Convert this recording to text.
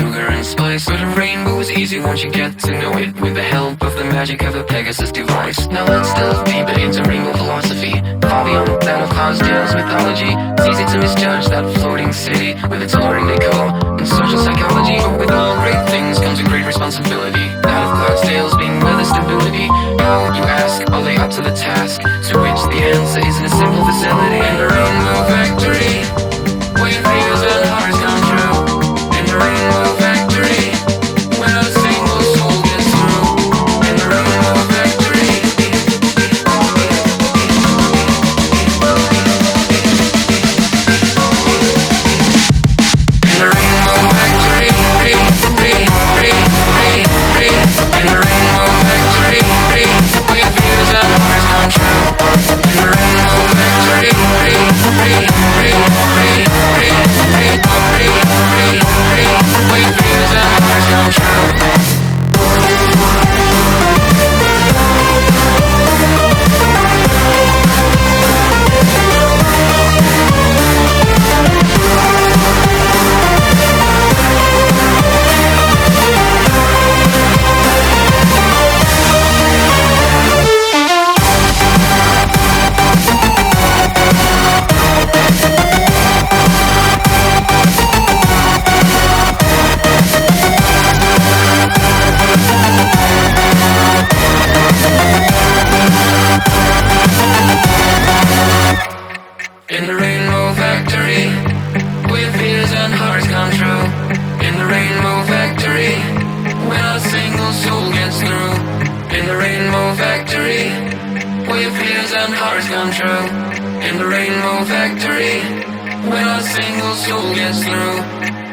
sugar and spice. But a rainbow is easy once you get to know it, with the help of the magic of a Pegasus device. Now let's delve deeper into rainbow philosophy, far beyond that of Cloudsdale's mythology. It's easy to misjudge that floating city with its alluring decor and social psychology. But with all great things comes a great responsibility, that of Cloudsdale's being weather stability. How, you ask, are they up to the task? To which the answer is in a simple facility. In the Rainbow Factory, where your fears and hearts come true. In the Rainbow Factory, where not a single soul gets through. In the Rainbow Factory. In the Rainbow Factory, in the Rainbow Factory, where your fears and hearts come true. In the Rainbow Factory, where your fears and hearts come true. In the Rainbow Factory, where fears and hearts come true. In the Rainbow Factory, where not a single soul gets through. In the Rainbow Factory, where fears and hearts come true. In the Rainbow Factory, where not a single soul gets through.